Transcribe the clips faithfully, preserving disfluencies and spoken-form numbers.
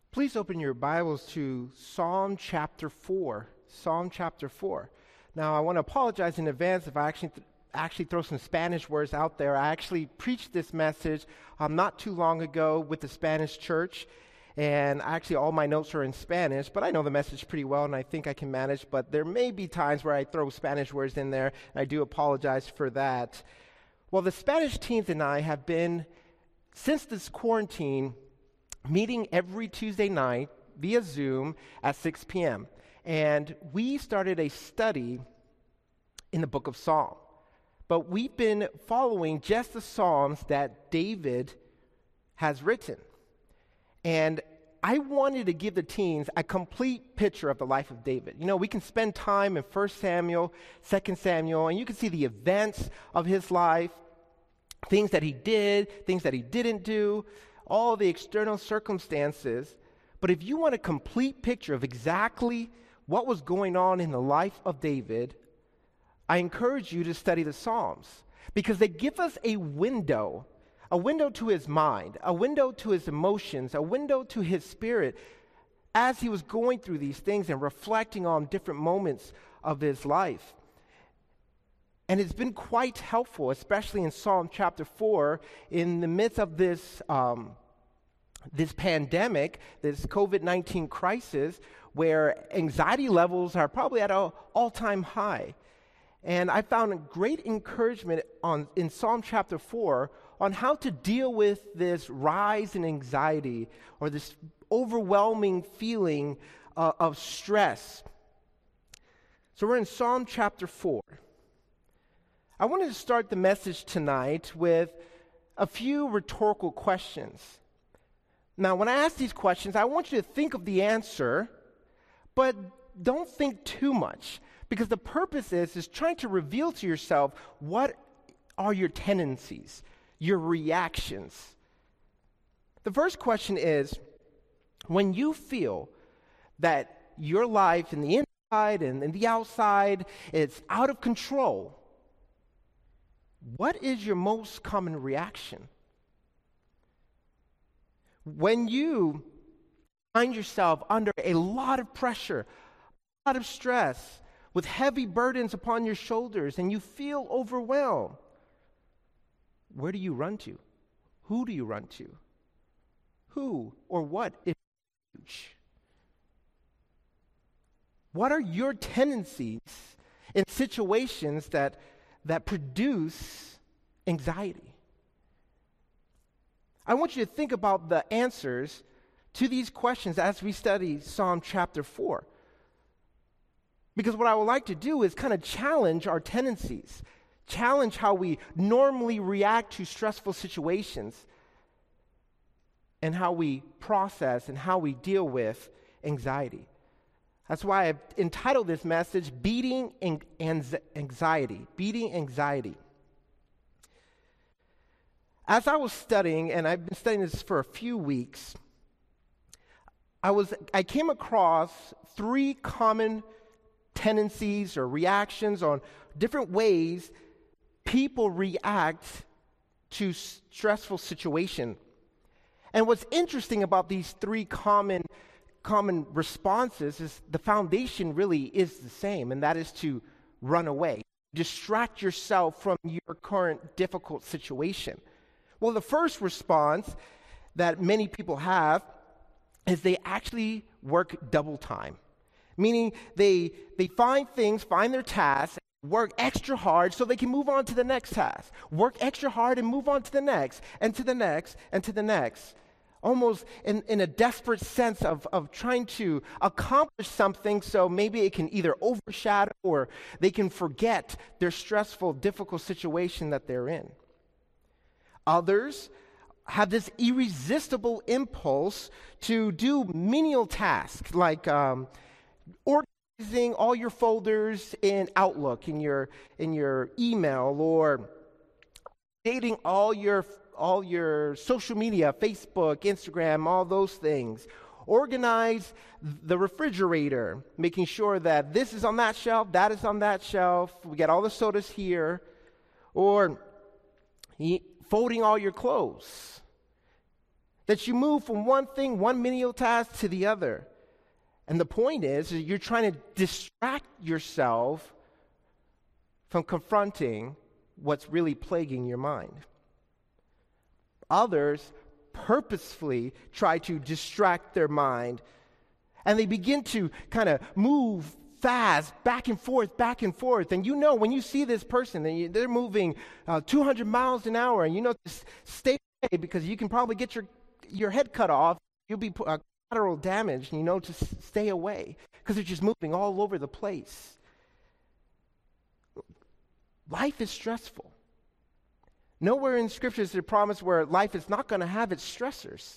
Please open your Bibles to Psalm chapter four. Psalm chapter four. Now, I want to apologize in advance if I actually th- actually throw some Spanish words out there. I actually preached this message um, not too long ago with the Spanish church, and actually all my notes are in Spanish, but I know the message pretty well, and I think I can manage, but there may be times where I throw Spanish words in there, and I do apologize for that. Well, the Spanish teens and I have been, since this quarantine, meeting every Tuesday night via Zoom at six p.m. And we started a study in the book of Psalm. But we've been following just the Psalms that David has written. And I wanted to give the teens a complete picture of the life of David. You know, we can spend time in First Samuel, Second Samuel, and you can see the events of his life, things that he did, things that he didn't do, all the external circumstances. But if you want a complete picture of exactly what was going on in the life of David, I encourage you to study the Psalms, because they give us a window, a window to his mind, a window to his emotions, a window to his spirit as he was going through these things and reflecting on different moments of his life. And it's been quite helpful, especially in Psalm chapter four, in the midst of this um, this pandemic, this covid nineteen crisis, where anxiety levels are probably at an all-time high. And I found a great encouragement on in Psalm chapter four on how to deal with this rise in anxiety or this overwhelming feeling uh, of stress. So we're in Psalm chapter four. I wanted to start the message tonight with a few rhetorical questions. Now, when I ask these questions, I want you to think of the answer, but don't think too much, because the purpose is, is trying to reveal to yourself what are your tendencies, your reactions. The first question is, when you feel that your life in the inside and in the outside is out of control, what is your most common reaction? When you find yourself under a lot of pressure, a lot of stress, with heavy burdens upon your shoulders, and you feel overwhelmed, where do you run to? Who do you run to? Who or what is refuge? What are your tendencies in situations that that produce anxiety? I want you to think about the answers to these questions as we study Psalm chapter four. Because what I would like to do is kind of challenge our tendencies, challenge how we normally react to stressful situations, and how we process and how we deal with anxiety. That's why I've entitled this message, Beating Anxiety. Beating Anxiety. As I was studying, and I've been studying this for a few weeks, I was I came across three common tendencies or reactions on different ways people react to stressful situation. And what's interesting about these three common common responses is the foundation really is the same, and that is to run away, distract yourself from your current difficult situation. Well, the first response that many people have is they actually work double time, meaning they they find things, find their tasks, work extra hard so they can move on to the next task, work extra hard and move on to the next, and to the next, and to the next. Almost in, in a desperate sense of, of trying to accomplish something so maybe it can either overshadow or they can forget their stressful, difficult situation that they're in. Others have this irresistible impulse to do menial tasks like um, organizing all your folders in Outlook, in your, in your email, or updating all your all your social media, Facebook, Instagram, all those things. Organize the refrigerator, making sure that this is on that shelf, that is on that shelf, we got all the sodas here. Or folding all your clothes. that you move from one thing, one menial task to the other. And the point is, is you're trying to distract yourself from confronting what's really plaguing your mind. Others purposefully try to distract their mind, and they begin to kind of move fast, back and forth, back and forth. And you know, when you see this person, and you, they're moving uh, two hundred miles an hour, and you know, to stay away because you can probably get your, your head cut off. You'll be uh, collateral damage, and you know to s- stay away because they're just moving all over the place. Life is stressful. Nowhere in Scripture is there a promise where life is not going to have its stressors.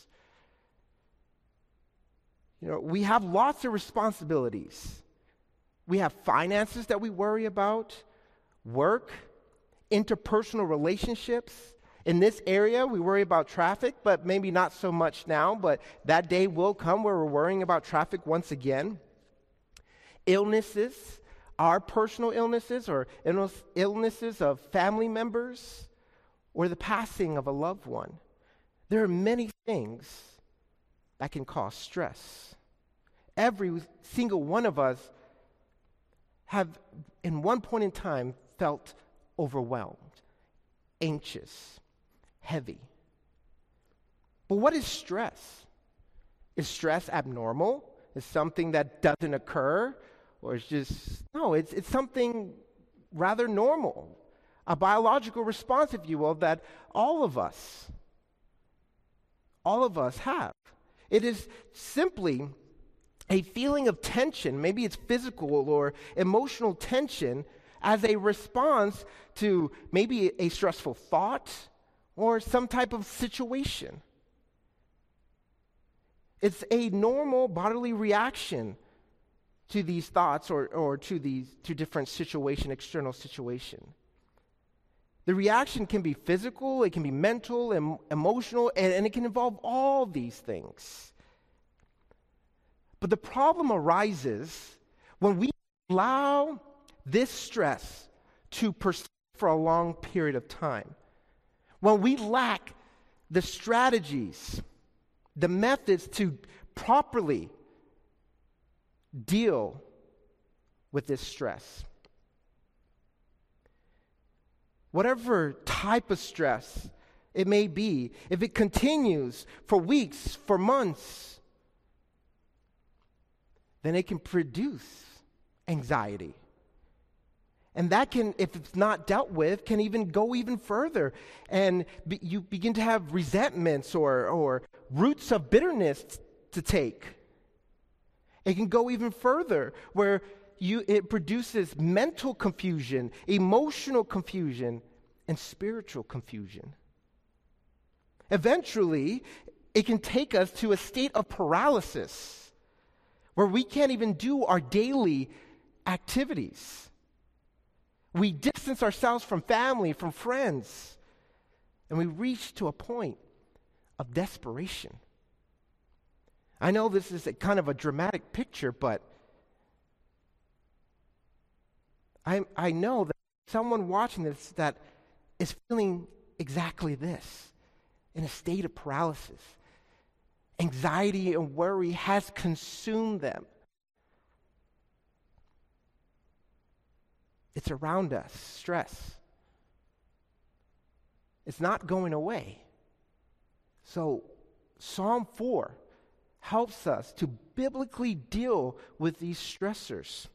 You know, we have lots of responsibilities. We have finances that we worry about, work, interpersonal relationships. In this area, we worry about traffic, but maybe not so much now, but that day will come where we're worrying about traffic once again. Illnesses, our personal illnesses or illnesses of family members, or the passing of a loved one. There are many things that can cause stress. Every single one of us have, in one point in time, felt overwhelmed, anxious, heavy. But what is stress? Is stress abnormal? Is something that doesn't occur? Or it's just, no, it's it's something rather normal. A biological response, if you will, that all of us, all of us have. It is simply a feeling of tension, maybe it's physical or emotional tension, as a response to maybe a stressful thought or some type of situation. It's a normal bodily reaction to these thoughts or, or to these to different situation, external situation. The reaction can be physical, it can be mental and emotional, and, and it can involve all these things. But the problem arises when we allow this stress to persist for a long period of time. When we lack the strategies, the methods to properly deal with this stress. Whatever type of stress it may be, if it continues for weeks, for months, then it can produce anxiety. And that can, if it's not dealt with, can even go even further. And be, you begin to have resentments or, or roots of bitterness t- to take. It can go even further where you it produces mental confusion, emotional confusion, and spiritual confusion. Eventually, it can take us to a state of paralysis where we can't even do our daily activities. We distance ourselves from family, from friends, and we reach to a point of desperation. I know this is a kind of a dramatic picture, but I, I know that someone watching this that is feeling exactly this, in a state of paralysis. Anxiety and worry has consumed them. It's around us, stress. It's not going away. So Psalm four helps us to biblically deal with these stressors.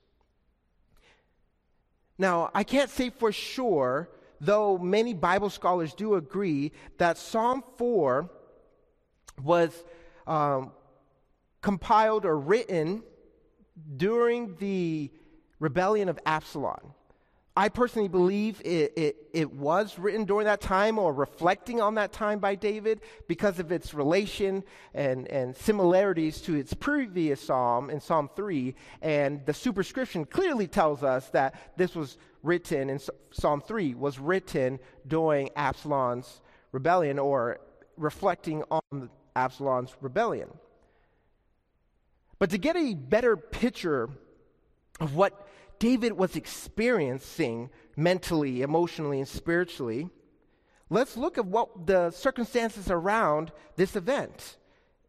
Now, I can't say for sure, though many Bible scholars do agree, that Psalm four was um, compiled or written during the rebellion of Absalom. I personally believe it, it, it was written during that time or reflecting on that time by David because of its relation and, and similarities to its previous psalm in Psalm three. And the superscription clearly tells us that this was written in Psalm three, was written during Absalom's rebellion or reflecting on Absalom's rebellion. But to get a better picture of what David was experiencing mentally, emotionally, and spiritually, let's look at what the circumstances around this event.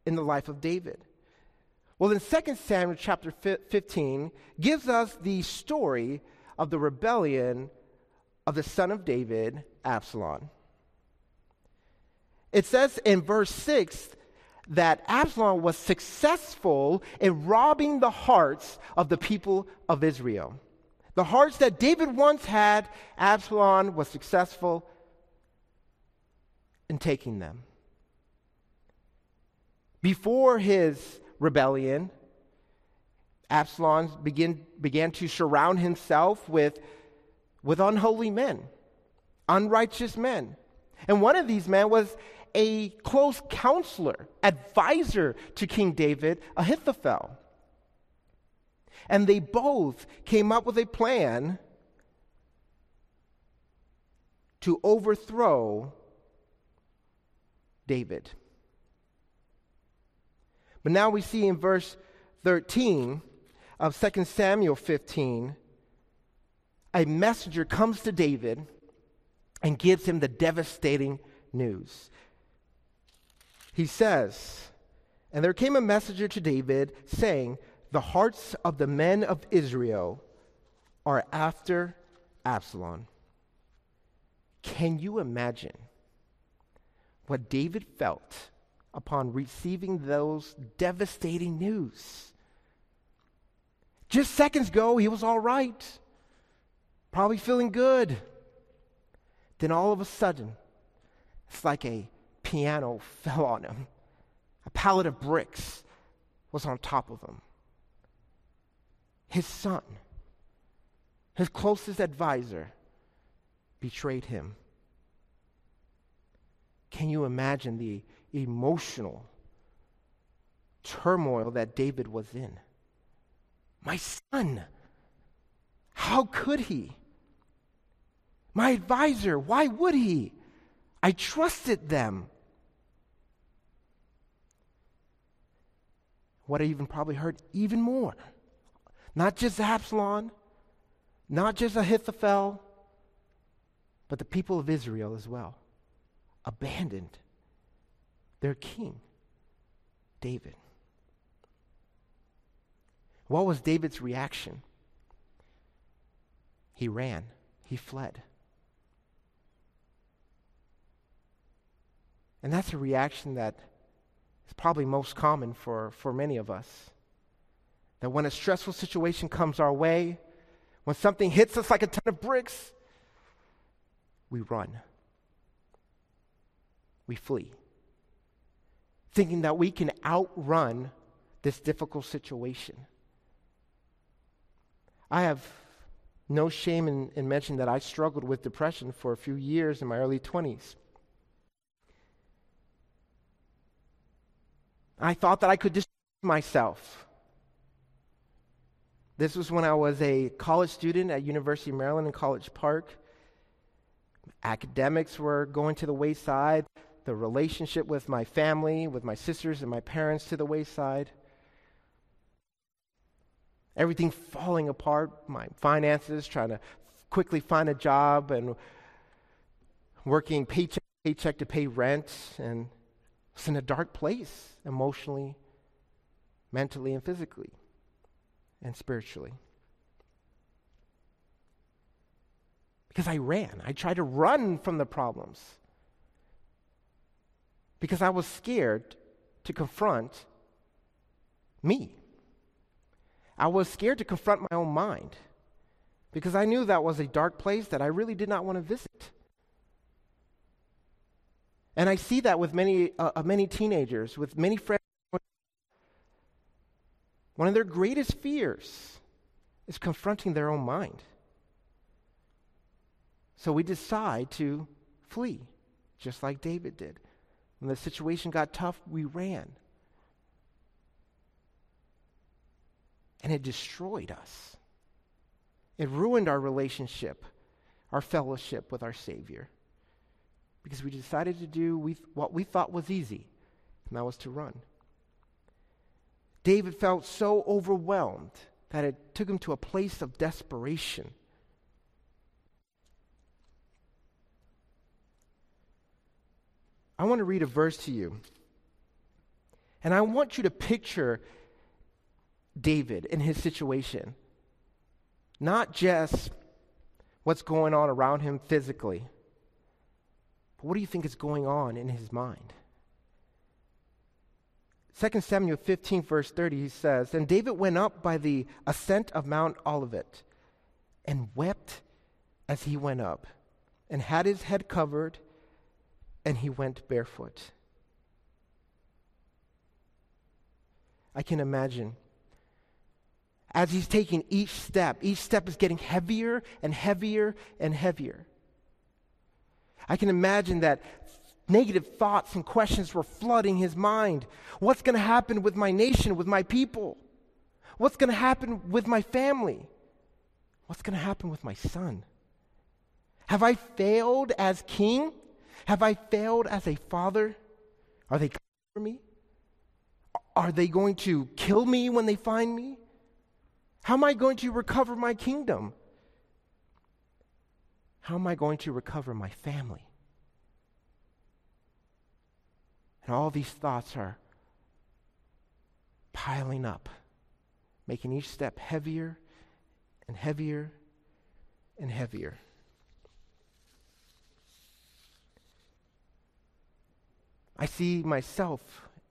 in the life of David? Well, in Second Samuel chapter fifteen gives us the story of the rebellion of the son of David, Absalom. It says in verse six that Absalom was successful in robbing the hearts of the people of Israel. The hearts that David once had, Absalom was successful in taking them. Before his rebellion, Absalom begin, began to surround himself with, with unholy men, unrighteous men. And one of these men was a close counselor, advisor to King David, Ahithophel. And they both came up with a plan to overthrow David. But now we see in verse thirteen of Second Samuel fifteen, a messenger comes to David and gives him the devastating news. He says, "And there came a messenger to David saying, the hearts of the men of Israel are after Absalom." Can you imagine what David felt upon receiving those devastating news? Just seconds ago, he was all right, probably feeling good. Then all of a sudden, it's like a piano fell on him. A pallet of bricks was on top of him. His son, his closest advisor, betrayed him. Can you imagine the emotional turmoil that David was in? My son, how could he? My advisor, why would he? I trusted them. What I even probably heard even more. Not just Absalom, not just Ahithophel, but the people of Israel as well abandoned their king, David. What was David's reaction? He ran, he fled. And that's a reaction that is probably most common for, for many of us. That when a stressful situation comes our way, when something hits us like a ton of bricks, we run. We flee. Thinking that we can outrun this difficult situation. I have no shame in, in mentioning that I struggled with depression for a few years in my early twenties. I thought that I could distract myself. This was when I was a college student at University of Maryland in College Park. Academics were going to the wayside. The relationship with my family, with my sisters and my parents to the wayside. Everything falling apart. My finances, trying to quickly find a job and working paycheck to paycheck to pay rent. And it's in a dark place emotionally, mentally, and physically. And spiritually. Because I ran. I tried to run from the problems. Because I was scared to confront me. I was scared to confront my own mind. Because I knew that was a dark place that I really did not want to visit. And I see that with many, uh, many teenagers, with many friends. One of their greatest fears is confronting their own mind. So we decide to flee, just like David did. When the situation got tough, we ran. And it destroyed us. It ruined our relationship, our fellowship with our Savior. Because we decided to do we, what we thought was easy, and that was to run. David felt so overwhelmed that it took him to a place of desperation. I want to read a verse to you And I want you to picture David in his situation. Not just what's going on around him physically, but what do you think is going on in his mind? Second Samuel fifteen, verse thirty, he says, "And David went up by the ascent of Mount Olivet, and wept as he went up, and had his head covered, and he went barefoot." I can imagine as he's taking each step, each step is getting heavier and heavier and heavier. I can imagine that negative thoughts and questions were flooding his mind. What's going to happen with my nation, with my people? What's going to happen with my family? What's going to happen with my son? Have I failed as king? Have I failed as a father? Are they coming for me? Are they going to kill me when they find me? How am I going to recover my kingdom? How am I going to recover my family? And all these thoughts are piling up, making each step heavier and heavier and heavier. I see myself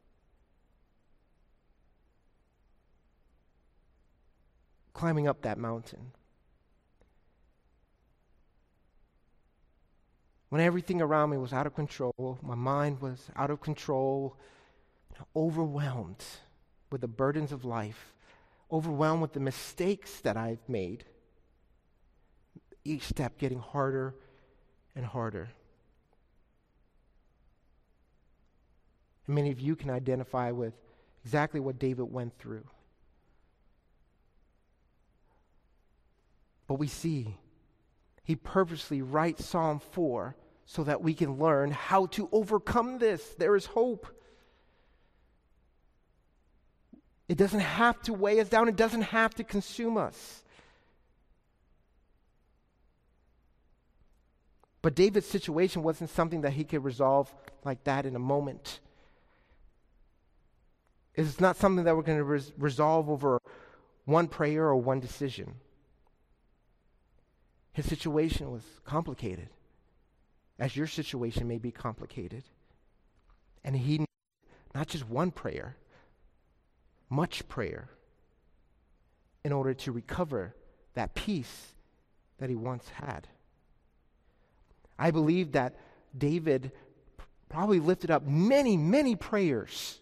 climbing up that mountain. When everything around me was out of control, my mind was out of control, overwhelmed with the burdens of life, overwhelmed with the mistakes that I've made, each step getting harder and harder. And many of you can identify with exactly what David went through. But we see he purposely writes Psalm four so that we can learn how to overcome this. There is hope. It doesn't have to weigh us down. It doesn't have to consume us. But David's situation wasn't something that he could resolve like that in a moment. It's not something that we're going to res- resolve over one prayer or one decision. His situation was complicated, as your situation may be complicated. And he needed not just one prayer, much prayer, in order to recover that peace that he once had. I believe that David probably lifted up many, many prayers.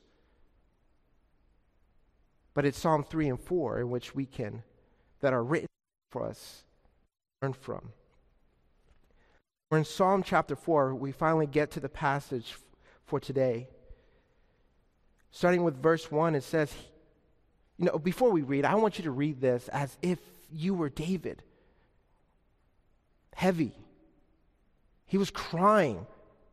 But it's Psalm three and four in which we can, that are written for us, learn from. We're in Psalm chapter four. We finally get to the passage f- for today. Starting with verse one, it says, you know, before we read, I want you to read this as if you were David. Heavy. He was crying.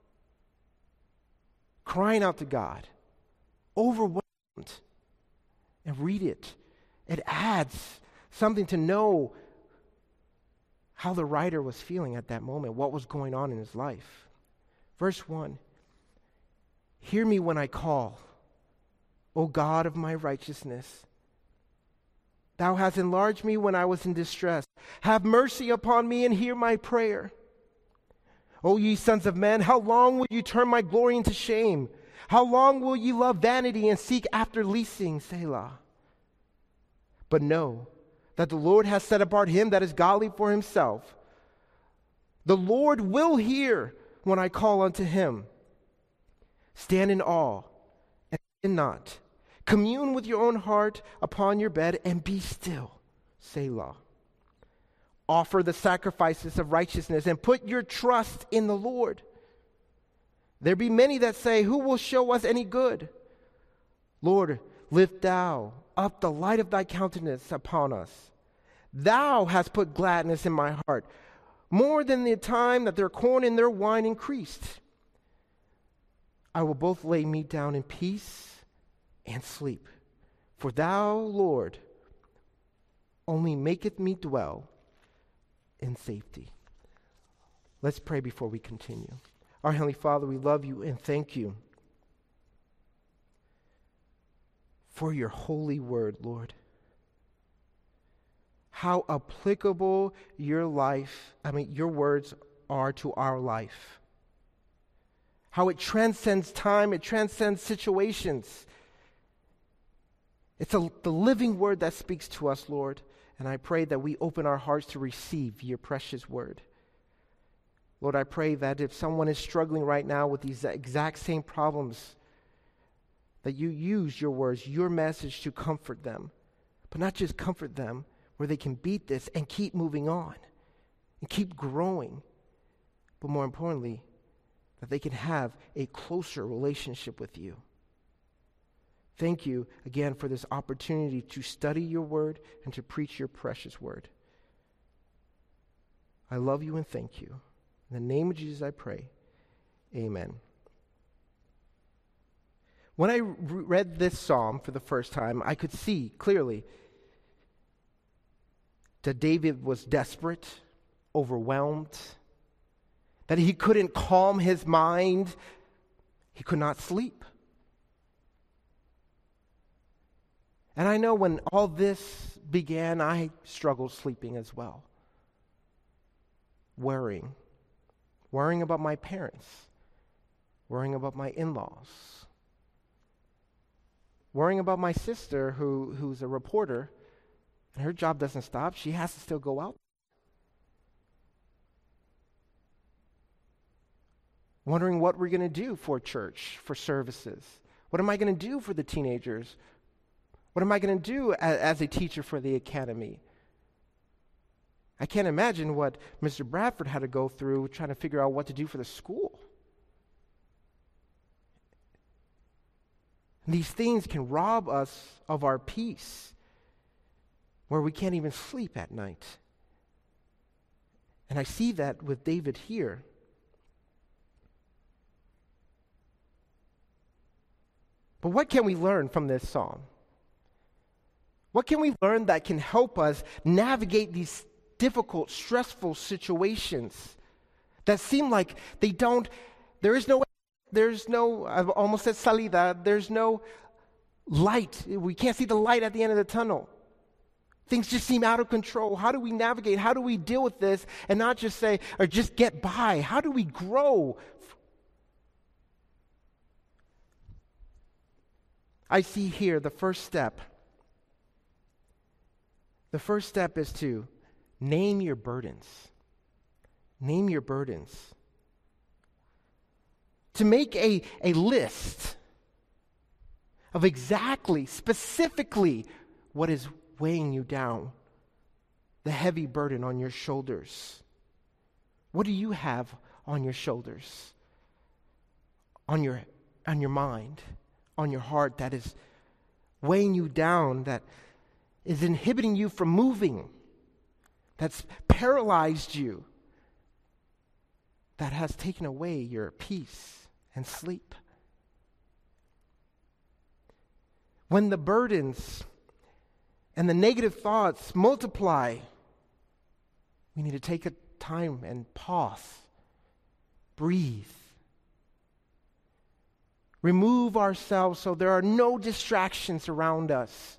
Crying out to God. Overwhelmed. And read it. It adds something to know how the writer was feeling at that moment, what was going on in his life. Verse one, "Hear me when I call, O God of my righteousness. Thou hast enlarged me when I was in distress. Have mercy upon me and hear my prayer. O ye sons of men, how long will you turn my glory into shame? How long will ye love vanity and seek after leasing, Selah? But know that the Lord has set apart him that is godly for himself. The Lord will hear when I call unto him. Stand in awe and sin not. Commune with your own heart upon your bed and be still, Selah. Offer the sacrifices of righteousness and put your trust in the Lord. There be many that say, who will show us any good? Lord, lift thou up the light of thy countenance upon us. Thou hast put gladness in my heart, more than the time that their corn and their wine increased. I will both lay me down in peace and sleep. For thou, Lord, only maketh me dwell in safety." Let's pray before we continue. Our Heavenly Father, we love you and thank you for your holy word, Lord. How applicable your life, I mean, your words are to our life. How it transcends time, it transcends situations. It's a, the living word that speaks to us, Lord. And I pray that we open our hearts to receive your precious word. Lord, I pray that if someone is struggling right now with these exact same problems, that you use your words, your message to comfort them. But not just comfort them, where they can beat this and keep moving on and keep growing. But more importantly, that they can have a closer relationship with you. Thank you again for this opportunity to study your word and to preach your precious word. I love you and thank you. In the name of Jesus I pray. Amen. When I re- read this psalm for the first time, I could see clearly that David was desperate, overwhelmed, that he couldn't calm his mind. He could not sleep. And I know when all this began, I struggled sleeping as well. Worrying. Worrying about my parents. Worrying about my in-laws. Worrying about my sister who, who's a reporter, and her job doesn't stop. She has to still go out. Wondering what we're going to do for church, for services. What am I going to do for the teenagers? What am I going to do as, as a teacher for the academy? I can't imagine what Mister Bradford had to go through trying to figure out what to do for the school. These things can rob us of our peace, where we can't even sleep at night. And I see that with David here. But what can we learn from this psalm? What can we learn that can help us navigate these difficult, stressful situations that seem like they don't, there is no, there's no, I've almost said salida, there's no light. We can't see the light at the end of the tunnel. Things just seem out of control. How do we navigate? How do we deal with this and not just say, or just get by? How do we grow? I see here the first step. The first step is to name your burdens. Name your burdens. To make a, a list of exactly, specifically, what is weighing you down, the heavy burden on your shoulders. What do you have on your shoulders? On your, on your mind, on your heart that is weighing you down, that is inhibiting you from moving, that's paralyzed you, that has taken away your peace and sleep. When the burdens and the negative thoughts multiply, we need to take a time and pause, breathe, remove ourselves so there are no distractions around us,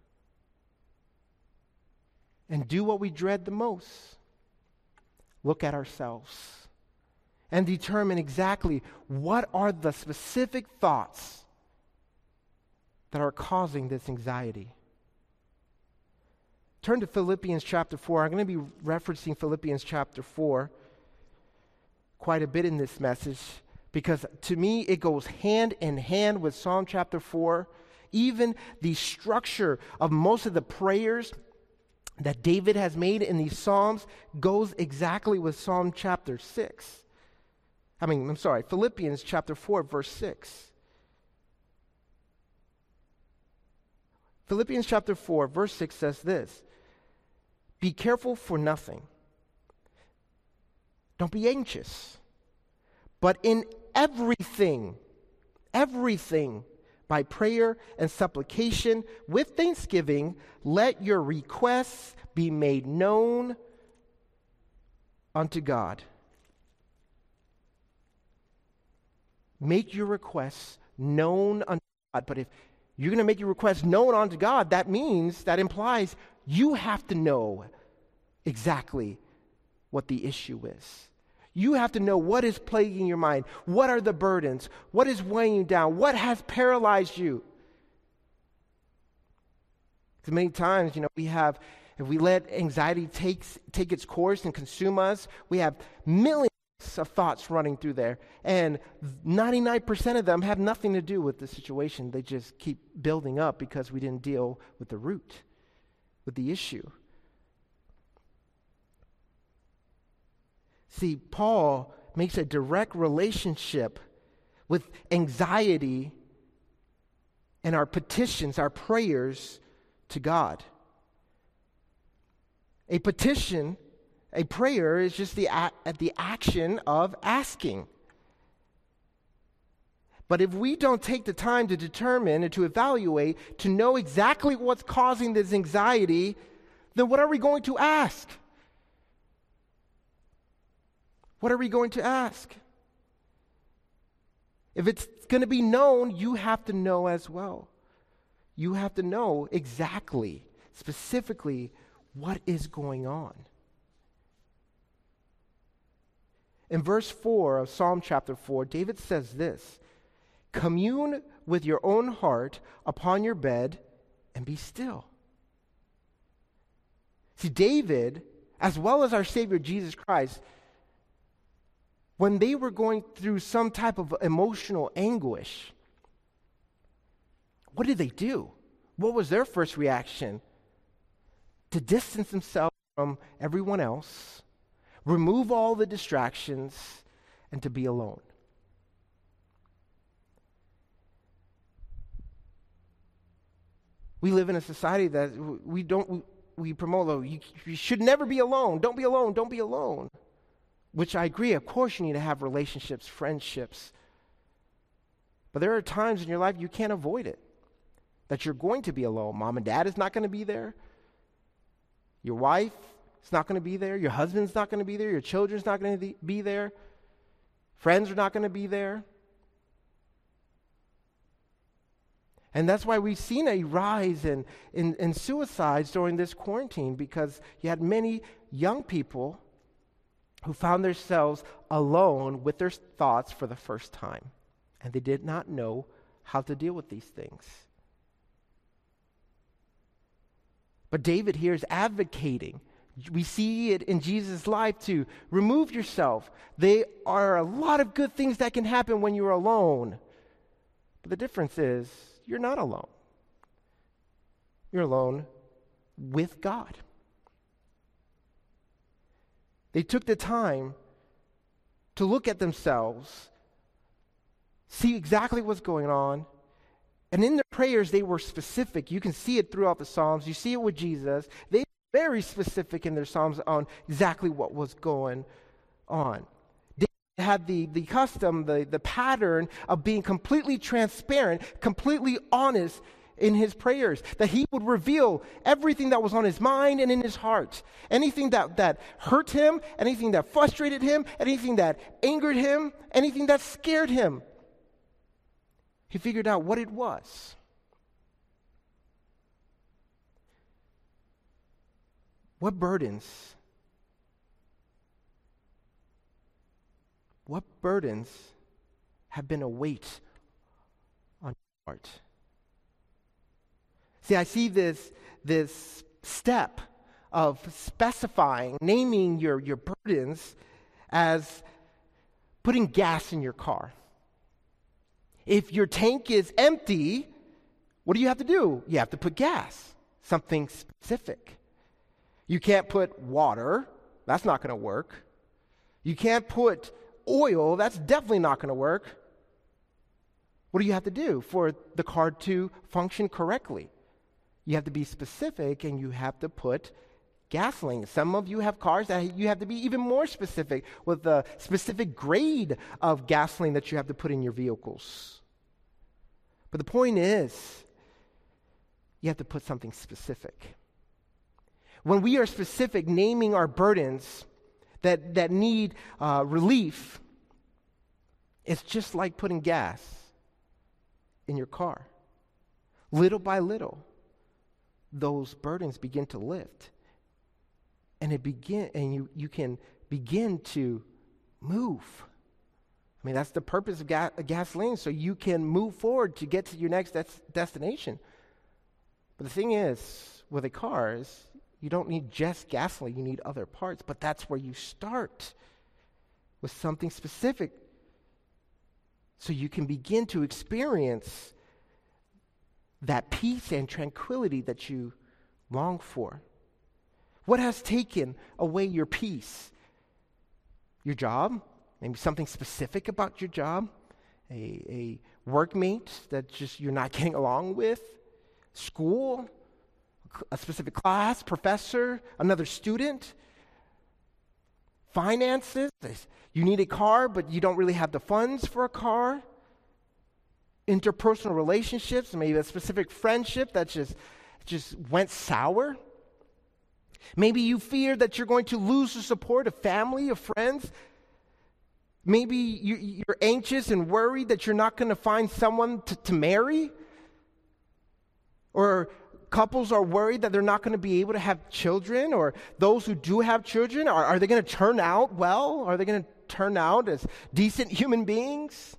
and do what we dread the most. Look at ourselves and determine exactly what are the specific thoughts that are causing this anxiety. Turn to Philippians chapter four. I'm going to be referencing Philippians chapter four quite a bit in this message because to me it goes hand in hand with Psalm chapter four. Even the structure of most of the prayers that David has made in these Psalms goes exactly with Psalm chapter six. I mean, I'm sorry, Philippians chapter four, verse six. Philippians chapter four, verse six says this: be careful for nothing. Don't be anxious. But in everything, everything, by prayer and supplication, with thanksgiving, let your requests be made known unto God. Make your requests known unto God. But if you're going to make your request known unto God, that means, that implies you have to know exactly what the issue is. You have to know what is plaguing your mind. What are the burdens? What is weighing you down? What has paralyzed you? Because many times, you know, we have, if we let anxiety takes, take its course and consume us, we have millions of thoughts running through there. And ninety-nine percent of them have nothing to do with the situation. They just keep building up because we didn't deal with the root, with the issue. See, Paul makes a direct relationship with anxiety and our petitions, our prayers to God. A petition, a prayer, is just the, a- the action of asking. But if we don't take the time to determine and to evaluate, to know exactly what's causing this anxiety, then what are we going to ask? What are we going to ask? If it's going to be known, you have to know as well. You have to know exactly, specifically, what is going on. In verse four of Psalm chapter four, David says this: commune with your own heart upon your bed and be still. See, David, as well as our Savior Jesus Christ, when they were going through some type of emotional anguish, what did they do? What was their first reaction? To distance themselves from everyone else, remove all the distractions, and to be alone. We live in a society that we don't, we promote, oh, you, you should never be alone. Don't be alone. Don't be alone. Which I agree, of course you need to have relationships, friendships. But there are times in your life you can't avoid it. That you're going to be alone. Mom and dad is not going to be there. Your wife is not going to be there. Your husband's not going to be there. Your children's not going to be there. Friends are not going to be there. And that's why we've seen a rise in, in, in suicides during this quarantine, because you had many young people who found themselves alone with their thoughts for the first time. And they did not know how to deal with these things. But David here is advocating. We see it in Jesus' life to remove yourself. There are a lot of good things that can happen when you're alone. But the difference is, you're not alone. You're alone with God. They took the time to look at themselves, see exactly what's going on, and in their prayers they were specific. You can see it throughout the Psalms. You see it with Jesus. They were very specific in their Psalms on exactly what was going on. They had the, the custom, the, the pattern of being completely transparent, completely honest in his prayers, that he would reveal everything that was on his mind and in his heart. Anything that, that hurt him, anything that frustrated him, anything that angered him, anything that scared him. He figured out what it was. What burdens? What burdens have been a weight on your heart? See, I see this, this step of specifying, naming your, your burdens as putting gas in your car. If your tank is empty, what do you have to do? You have to put gas, something specific. You can't put water. That's not going to work. You can't put oil. That's definitely not going to work. What do you have to do for the car to function correctly? You have to be specific, and you have to put gasoline. Some of you have cars that you have to be even more specific with the specific grade of gasoline that you have to put in your vehicles. But the point is, you have to put something specific. When we are specific, naming our burdens that, that need uh, relief, it's just like putting gas in your car. little by little, those burdens begin to lift. And it begin, and you, you can begin to move. I mean, that's the purpose of ga- gasoline, so you can move forward to get to your next des- destination. But the thing is, with a car, is you don't need just gasoline, you need other parts. But that's where you start, with something specific, so you can begin to experience that peace and tranquility that you long for. What has taken away your peace? Your job? Maybe something specific about your job? A, a workmate that just you're not getting along with? School? A specific class? Professor? Another student? Finances? You need a car, but you don't really have the funds for a car? Interpersonal relationships? Maybe a specific friendship that just, just went sour? Maybe you fear that you're going to lose the support of family, of friends. Maybe you, you're anxious and worried that you're not going to find someone to, to marry. Or couples are worried that they're not going to be able to have children. Or those who do have children, are, are they going to turn out well? Are they going to turn out as decent human beings?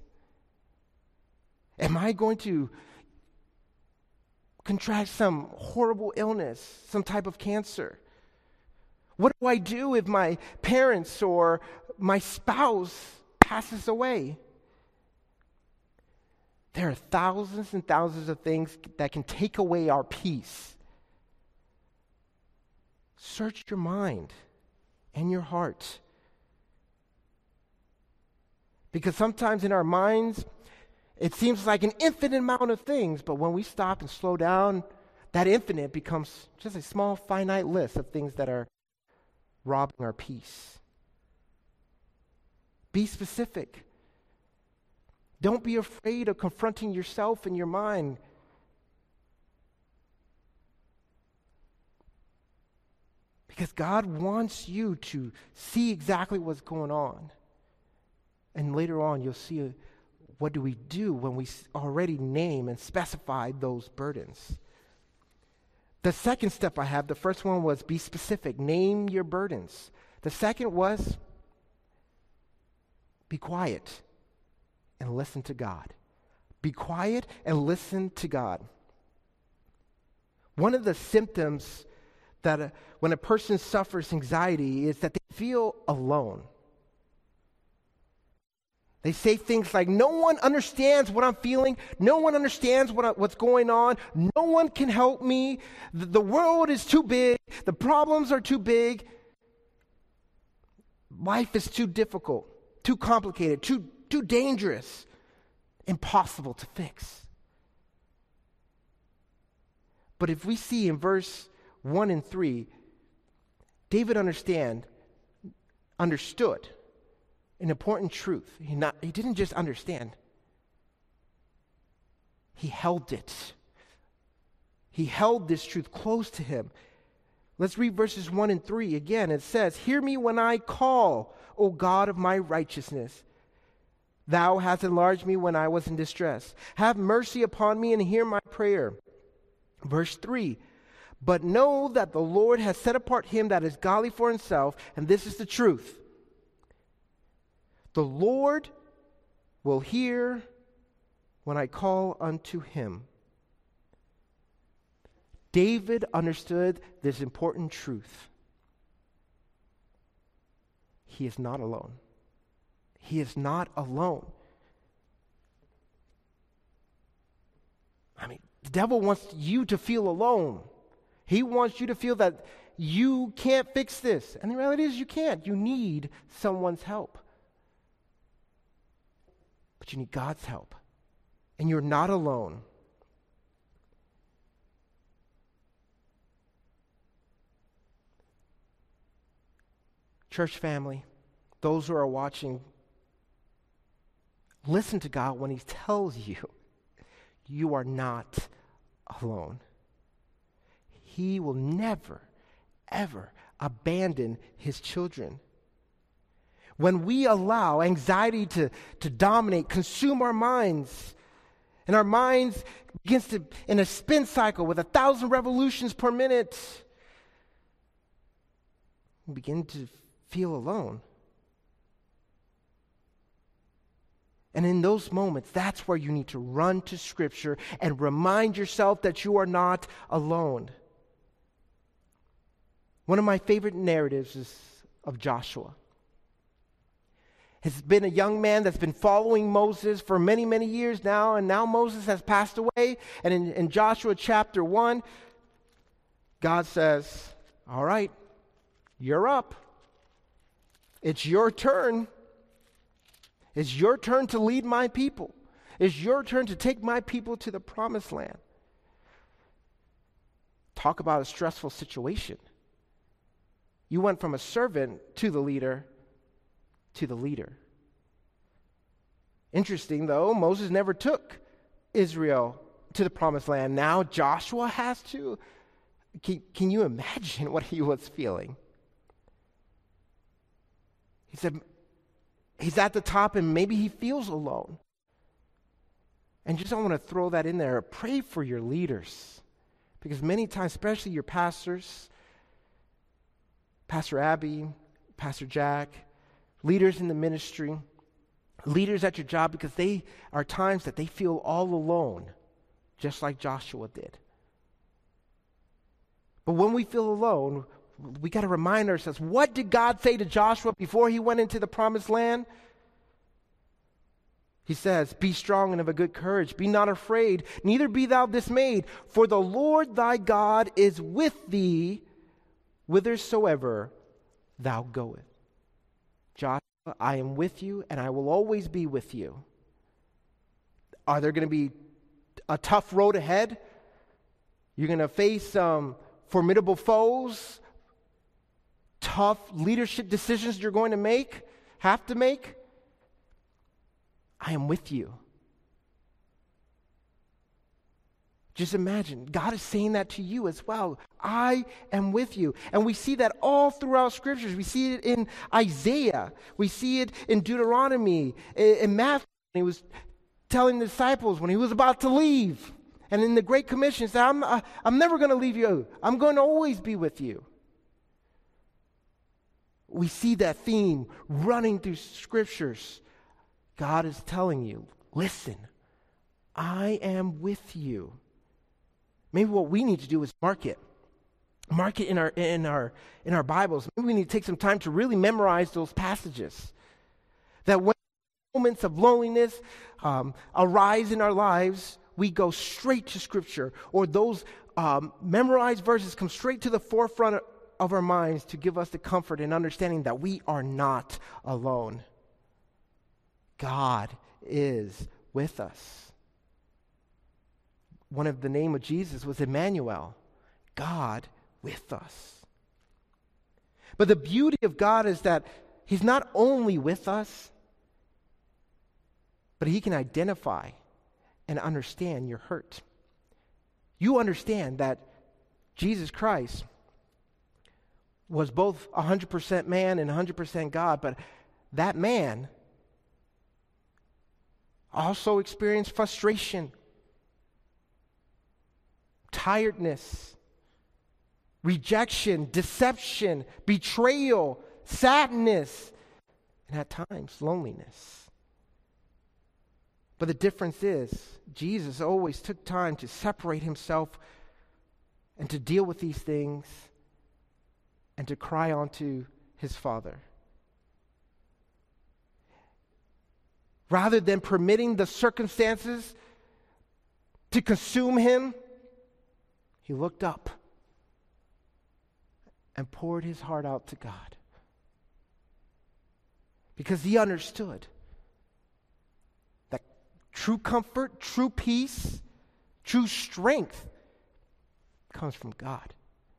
Am I going to contract some horrible illness, some type of cancer? What do I do if my parents or my spouse passes away? There are thousands and thousands of things that can take away our peace. Search your mind and your heart. Because sometimes in our minds, it seems like an infinite amount of things, but when we stop and slow down, that infinite becomes just a small, finite list of things that are robbing our peace. Be specific. Don't be afraid of confronting yourself and your mind. Because God wants you to see exactly what's going on. And later on, you'll see a, what do we do when we already name and specify those burdens. The second step I have, the first one was be specific. Name your burdens. The second was be quiet and listen to God. Be quiet and listen to God. One of the symptoms that a, when a person suffers anxiety is that they feel alone. They say things like, no one understands what I'm feeling. No one understands what I, what's going on. No one can help me. The, the world is too big. The problems are too big. Life is too difficult, too complicated, too, too dangerous, impossible to fix. But if we see in verse one and three, David understand, understood an important truth. He, not, he didn't just understand. He held it. He held this truth close to him. Let's read verses one and three again. It says, "Hear me when I call, O God of my righteousness. Thou hast enlarged me when I was in distress. Have mercy upon me and hear my prayer." Verse three, "But know that the Lord has set apart him that is godly for himself," and this is the truth. "The Lord will hear when I call unto him." David understood this important truth. He is not alone. He is not alone. I mean, the devil wants you to feel alone. He wants you to feel that you can't fix this. And the reality is you can't. You need someone's help. But you need God's help. And you're not alone. Church family, those who are watching, listen to God when he tells you, you are not alone. He will never, ever abandon his children. When we allow anxiety to, to dominate, consume our minds, And our minds begins to, in a spin cycle with a thousand revolutions per minute, we begin to feel alone. And in those moments, that's where you need to run to Scripture and remind yourself that you are not alone. One of my favorite narratives is of Joshua. Has been a young man that's been following Moses for many, many years now, and now Moses has passed away. And in, in Joshua chapter one, God says, all right, you're up. It's your turn. It's your turn to lead my people. It's your turn to take my people to the promised land. Talk about a stressful situation. You went from a servant to the leader to the leader. Interesting, though, Moses never took Israel to the promised land. Now Joshua has to. Can, can you imagine what he was feeling? He said, he's at the top and maybe he feels alone. And just I want to throw that in there. Pray for your leaders. Because many times, especially your pastors, Pastor Abby, Pastor Jack, leaders in the ministry, leaders at your job, because they are times that they feel all alone, just like Joshua did. But when we feel alone, we got to remind ourselves, what did God say to Joshua before he went into the promised land? He says, be strong and of a good courage. Be not afraid, neither be thou dismayed. For the Lord thy God is with thee whithersoever thou goest. Joshua, I am with you, and I will always be with you. Are there going to be a tough road ahead? You're going to face some formidable foes, tough leadership decisions you're going to make, have to make. I am with you. Just imagine, God is saying that to you as well. I am with you. And we see that all throughout Scriptures. We see it in Isaiah. We see it in Deuteronomy, in, in Matthew. He was telling the disciples when he was about to leave. And in the Great Commission, he said, I'm, uh, I'm never going to leave you. I'm going to always be with you. We see that theme running through Scriptures. God is telling you, listen, I am with you. Maybe what we need to do is mark it. Mark it in our in our in our Bibles. Maybe we need to take some time to really memorize those passages. That when moments of loneliness um, arise in our lives, we go straight to Scripture, or those um, memorized verses come straight to the forefront of our minds to give us the comfort and understanding that we are not alone. God is with us. One of the name of Jesus was Emmanuel, God with us. But the beauty of God is that He's not only with us, but He can identify and understand your hurt. You understand that Jesus Christ was both one hundred percent man and one hundred percent God, but that man also experienced frustration, tiredness, rejection, deception, betrayal, sadness, and at times loneliness. But the difference is, Jesus always took time to separate himself and to deal with these things and to cry unto his Father. Rather than permitting the circumstances to consume him, he looked up and poured his heart out to God. Because he understood that true comfort, true peace, true strength comes from God.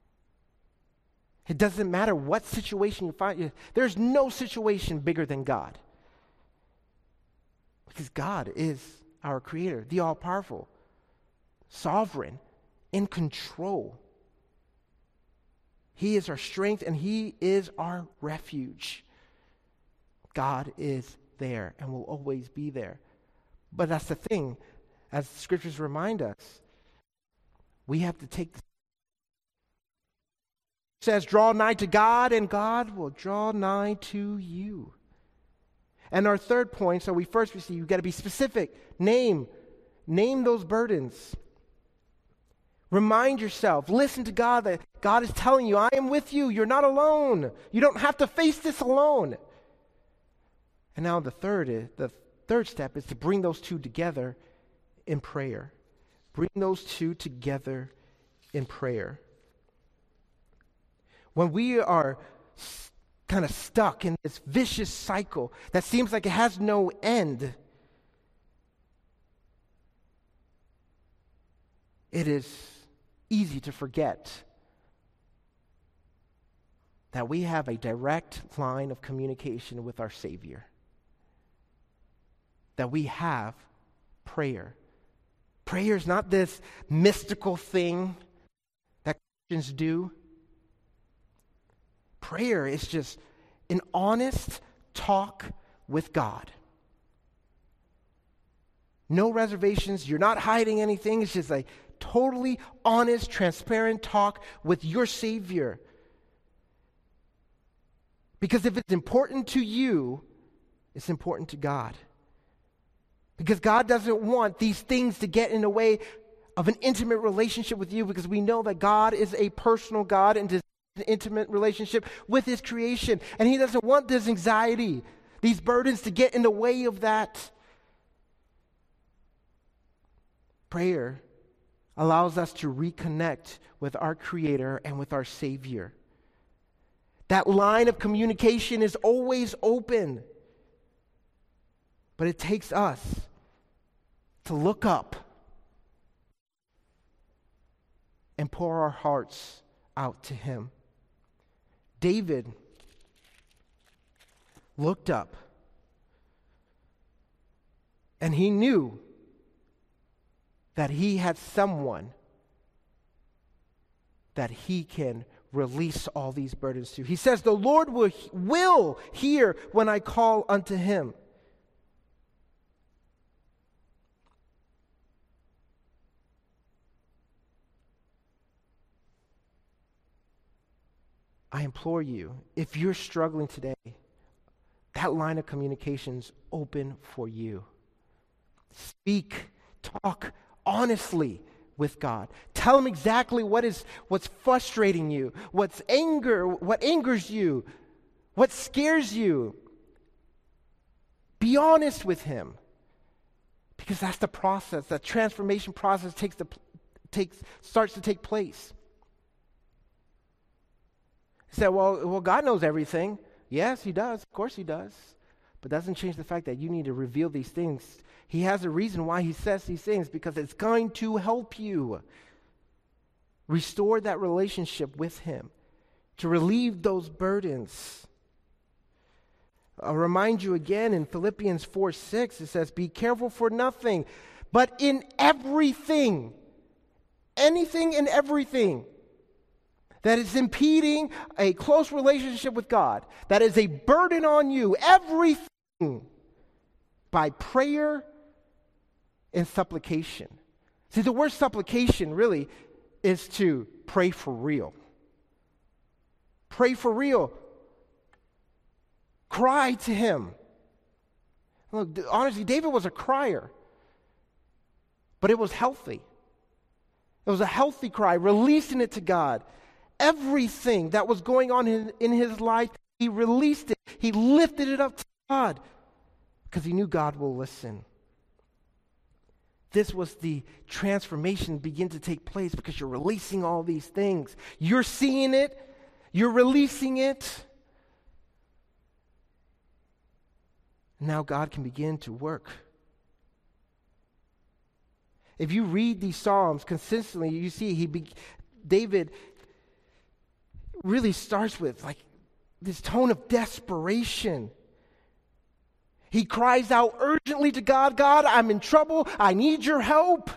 It doesn't matter what situation you find. There's no situation bigger than God. Because God is our creator, the all-powerful, sovereign, in control. He is our strength and he is our refuge. God is there and will always be there. But that's the thing. as the scriptures remind us, we have to take the it says, draw nigh to God, and God will draw nigh to you. And our third point, so we first we see you've got to be specific. Name. Name those burdens. Remind yourself. Listen to God that God is telling you, I am with you. You're not alone. You don't have to face this alone. And now the third is, the third step is to bring those two together in prayer. Bring those two together in prayer. When we are s- kind of stuck in this vicious cycle that seems like it has no end, it is easy to forget that we have a direct line of communication with our Savior. That we have prayer. Prayer is not this mystical thing that Christians do. Prayer is just an honest talk with God. No reservations. You're not hiding anything. It's just a totally honest, transparent talk with your Savior. Because if it's important to you, it's important to God. Because God doesn't want these things to get in the way of an intimate relationship with you, because we know that God is a personal God and desires an intimate relationship with His creation. And He doesn't want this anxiety, these burdens to get in the way of that. Prayer allows us to reconnect with our Creator and with our Savior. That line of communication is always open. But it takes us to look up and pour our hearts out to Him. David looked up and he knew that he had someone that he can release all these burdens to. He says, the Lord will, will hear when I call unto Him. I implore you, if you're struggling today, that line of communication is open for you. Speak, talk honestly with God. Tell Him exactly what is what's frustrating you, what's anger, what angers you, what scares you. Be honest with Him, because that's the process. That transformation process takes the takes starts to take place. He said, well, well, God knows everything. Yes, He does. Of course He does. But that doesn't change the fact that you need to reveal these things. He has a reason why He says these things, because it's going to help you restore that relationship with Him, to relieve those burdens. I'll remind you again in Philippians four six, it says, be careful for nothing, but in everything, anything and everything that is impeding a close relationship with God, that is a burden on you, everything, by prayer and supplication. See, the word supplication really is to pray for real. Pray for real. Cry to Him. Look, honestly, David was a crier, but it was healthy. It was a healthy cry, releasing it to God. Everything that was going on in, in his life, he released it. He lifted it up to God because he knew God will listen. This was the transformation begin to take place because you're releasing all these things. You're seeing it. You're releasing it. Now God can begin to work. If you read these Psalms consistently, you see he be, David really starts with like this tone of desperation. He cries out urgently to God, God, I'm in trouble. I need your help.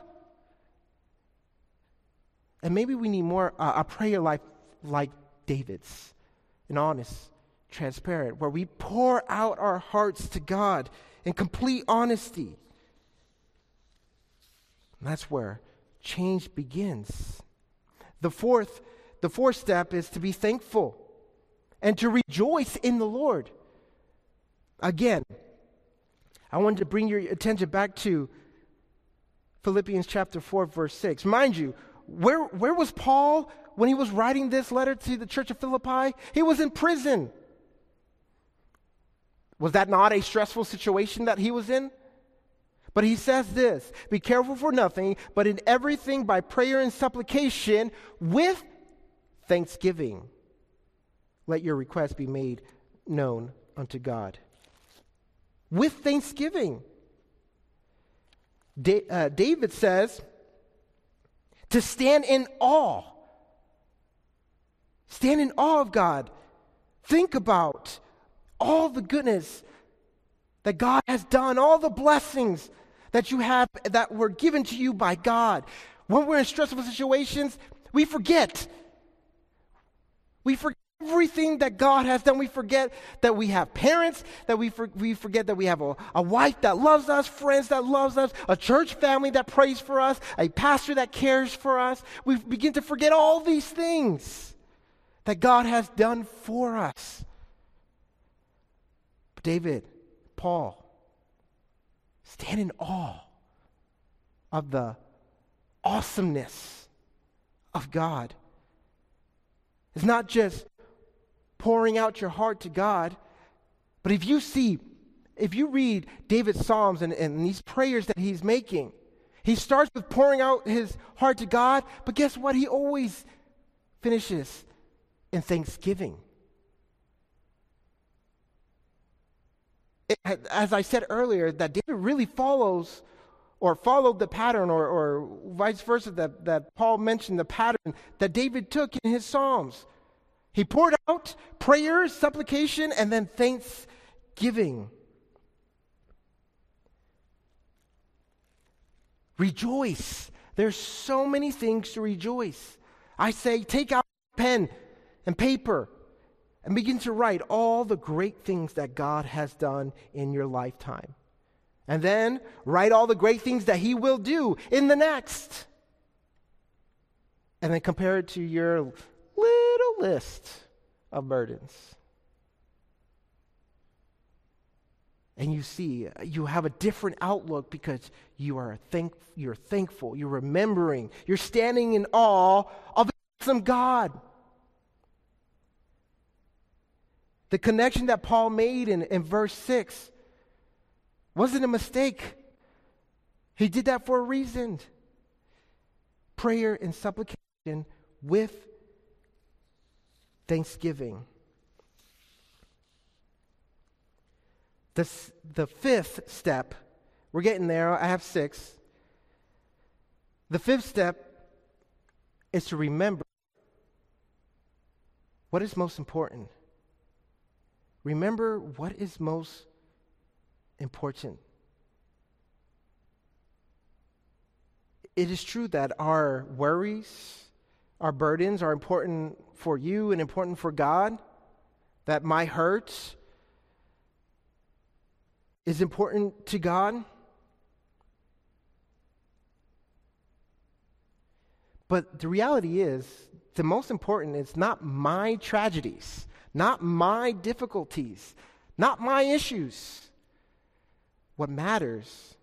And maybe we need more uh, a prayer life like David's, an honest, transparent, where we pour out our hearts to God in complete honesty. And that's where change begins. The fourth, the fourth step is to be thankful and to rejoice in the Lord. Again, I wanted to bring your attention back to Philippians chapter four, verse six. Mind you, where, where was Paul when he was writing this letter to the church of Philippi? He was in prison. Was that not a stressful situation that he was in? But he says this, be careful for nothing, but in everything by prayer and supplication with thanksgiving. Let your requests be made known unto God. With thanksgiving. Da- uh, David says to stand in awe. Stand in awe of God. Think about all the goodness that God has done, all the blessings that you have that were given to you by God. When we're in stressful situations, we forget. We forget everything that God has done. We forget that we have parents, that we for, we forget that we have a, a wife that loves us, friends that loves us, a church family that prays for us, a pastor that cares for us. We begin to forget all these things that God has done for us. But David, Paul, stand in awe of the awesomeness of God. It's not just pouring out your heart to God, but if you see, if you read David's Psalms and, and these prayers that he's making, he starts with pouring out his heart to God, but guess what? He always finishes in thanksgiving. It, as I said earlier, that David really follows or followed the pattern or, or vice versa that, that Paul mentioned, the pattern that David took in his Psalms. He poured out prayer, supplication, and then thanksgiving. Rejoice. There's so many things to rejoice. I say take out pen and paper and begin to write all the great things that God has done in your lifetime. And then write all the great things that He will do in the next. And then compare it to your little list of burdens. And you see, you have a different outlook because you are thank, you're thankful, you're remembering, you're standing in awe of an awesome God. The connection that Paul made in, in verse six wasn't a mistake. He did that for a reason. Prayer and supplication with thanksgiving. The, the fifth step, we're getting there, I have six. The fifth step is to remember what is most important. Remember what is most important. It is true that our worries, our burdens are important for you and important for God, that my hurt is important to God. But the reality is, the most important is not my tragedies, not my difficulties, not my issues. What matters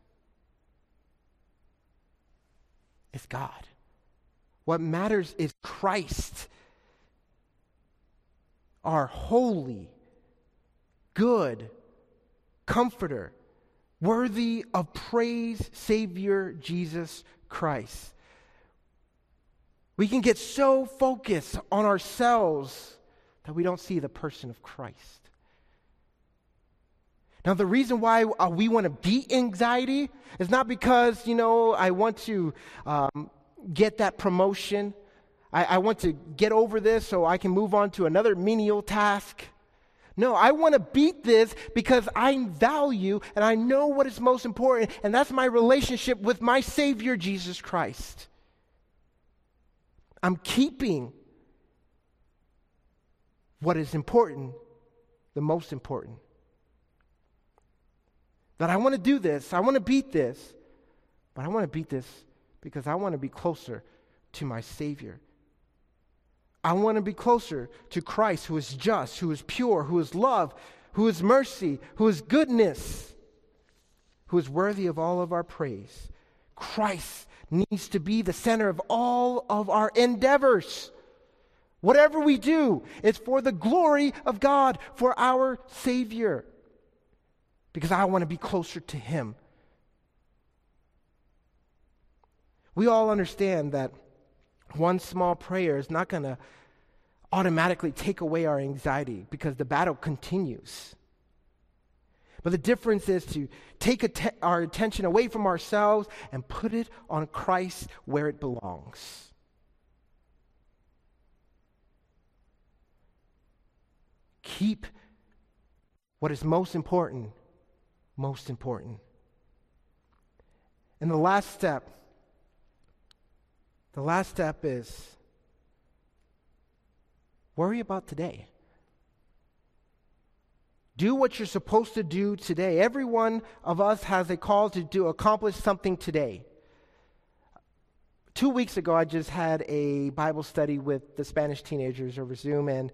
is God. What matters is Christ, our holy, good Comforter, worthy of praise, Savior Jesus Christ. We can get so focused on ourselves that we don't see the person of Christ. Now, the reason why uh, we want to beat anxiety is not because, you know, I want to um, get that promotion. I, I want to get over this so I can move on to another menial task. No, I want to beat this because I value and I know what is most important, and that's my relationship with my Savior, Jesus Christ. I'm keeping what is important, the most important. That I want to do this, I want to beat this, but I want to beat this because I want to be closer to my Savior. I want to be closer to Christ, who is just, who is pure, who is love, who is mercy, who is goodness, who is worthy of all of our praise. Christ needs to be the center of all of our endeavors. Whatever we do, it's for the glory of God, for our Savior. Because I want to be closer to Him. We all understand that one small prayer is not going to automatically take away our anxiety, because the battle continues. But the difference is to take att- our attention away from ourselves and put it on Christ where it belongs. Keep what is most important, most important. And the last step, the last step is worry about today. Do what you're supposed to do today. Every one of us has a call to do accomplish something today. Two weeks ago, I just had a Bible study with the Spanish teenagers over Zoom, and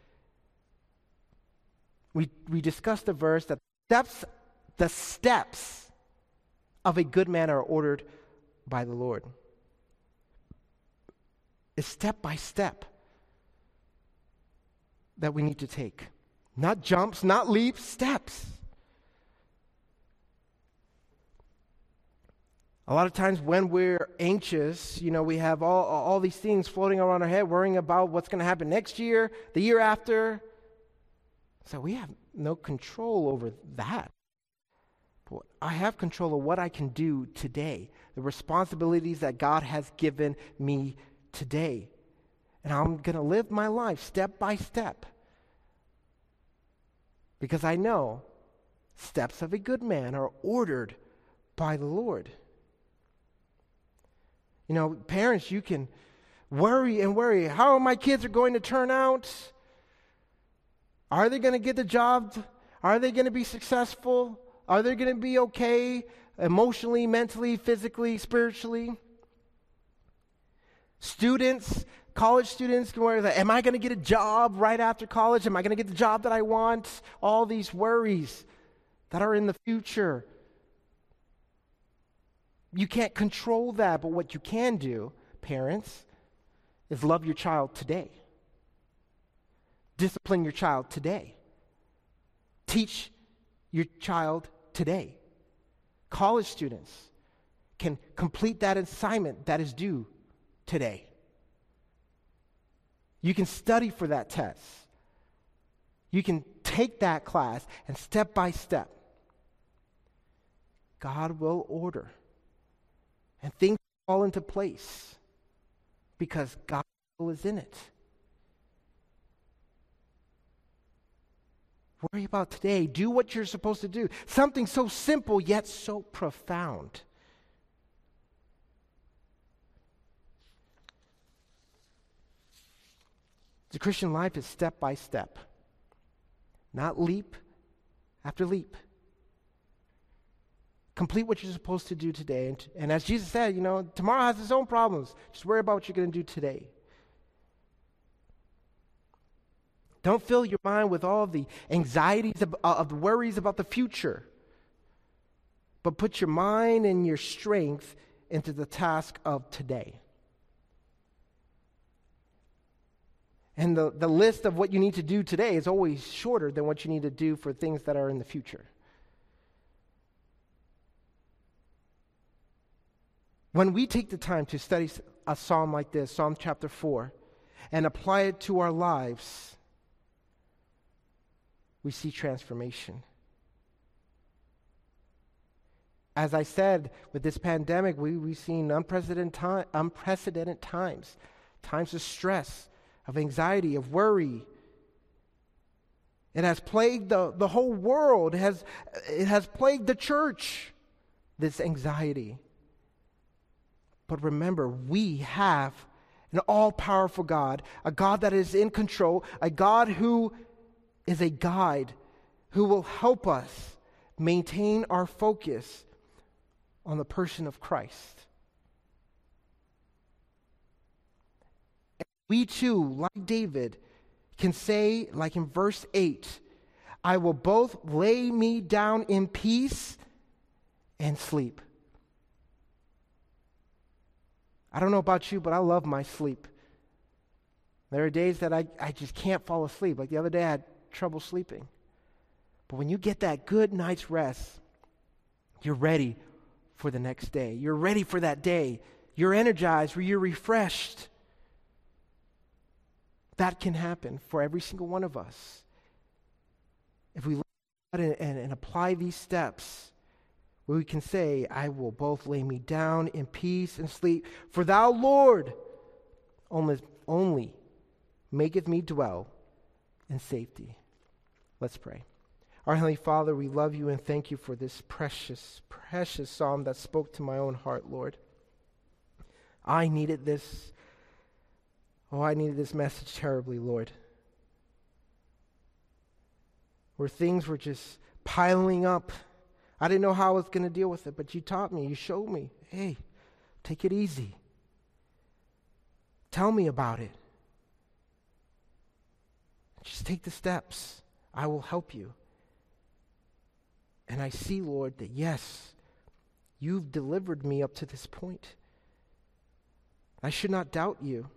we we discussed the verse that steps, the steps of a good man are ordered by the Lord. It's step by step that we need to take. Not jumps, not leaps, steps. A lot of times when we're anxious, you know, we have all, all these things floating around our head, worrying about what's going to happen next year, the year after. So we have no control over that. But I have control of what I can do today, the responsibilities that God has given me today. And I'm going to live my life step by step. Because I know steps of a good man are ordered by the Lord. You know, parents, you can worry and worry. How are my kids are going to turn out? Are they going to get the job? Are they going to be successful? Are they going to be okay emotionally, mentally, physically, spiritually? Students, college students can worry, am I going to get a job right after college? Am I going to get the job that I want? All these worries that are in the future. You can't control that, but what you can do, parents, is love your child today. Discipline your child today. Teach your child today. College students can complete that assignment that is due today. You can study for that test. You can take that class, and step by step, God will order. And things fall into place because God is in it. Worry about today. Do what you're supposed to do. Something so simple yet so profound. The Christian life is step by step, not leap after leap. Complete what you're supposed to do today. And, and as Jesus said, you know, tomorrow has its own problems. Just worry about what you're going to do today. Don't fill your mind with all of the anxieties, of, of the worries about the future. But put your mind and your strength into the task of today. And the, the list of what you need to do today is always shorter than what you need to do for things that are in the future. When we take the time to study a psalm like this, Psalm chapter four, and apply it to our lives, we see transformation. As I said, with this pandemic, we, we've seen unprecedented, time, unprecedented times, times of stress, of anxiety, of worry. It has plagued the, the whole world. It has, it has plagued the church, this anxiety. But remember, we have an all-powerful God, a God that is in control, a God who is a guide, who will help us maintain our focus on the person of Christ. we too, like David, can say, like in verse eight, I will both lay me down in peace and sleep. I don't know about you, but I love my sleep. There are days that I, I just can't fall asleep. Like the other day, I had trouble sleeping. But when you get that good night's rest, you're ready for the next day. You're ready for that day. You're energized, you're refreshed. That can happen for every single one of us. If we look at it and, and apply these steps, where we can say, I will both lay me down in peace and sleep, for thou, Lord, only, only maketh me dwell in safety. Let's pray. Our Heavenly Father, we love you and thank you for this precious, precious psalm that spoke to my own heart, Lord. I needed this. Oh, I needed this message terribly, Lord. Where things were just piling up. I didn't know how I was going to deal with it, but you taught me. You showed me. Hey, take it easy. Tell me about it. Just take the steps. I will help you. And I see, Lord, that yes, you've delivered me up to this point. I should not doubt you.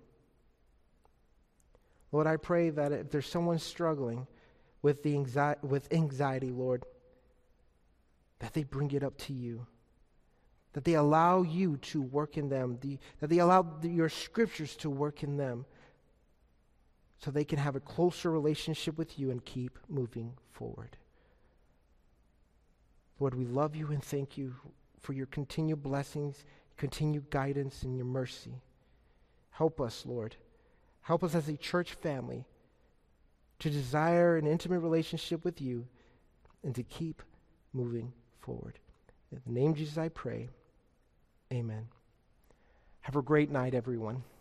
Lord, I pray that if there's someone struggling with the anxiety, with anxiety, Lord, that they bring it up to you. That they allow you to work in them. The, that they allow the, your scriptures to work in them. So they can have a closer relationship with you and keep moving forward. Lord, we love you and thank you for your continued blessings, continued guidance, and your mercy. Help us, Lord. Help us as a church family to desire an intimate relationship with you and to keep moving forward. In the name of Jesus I pray. Amen. Have a great night, everyone.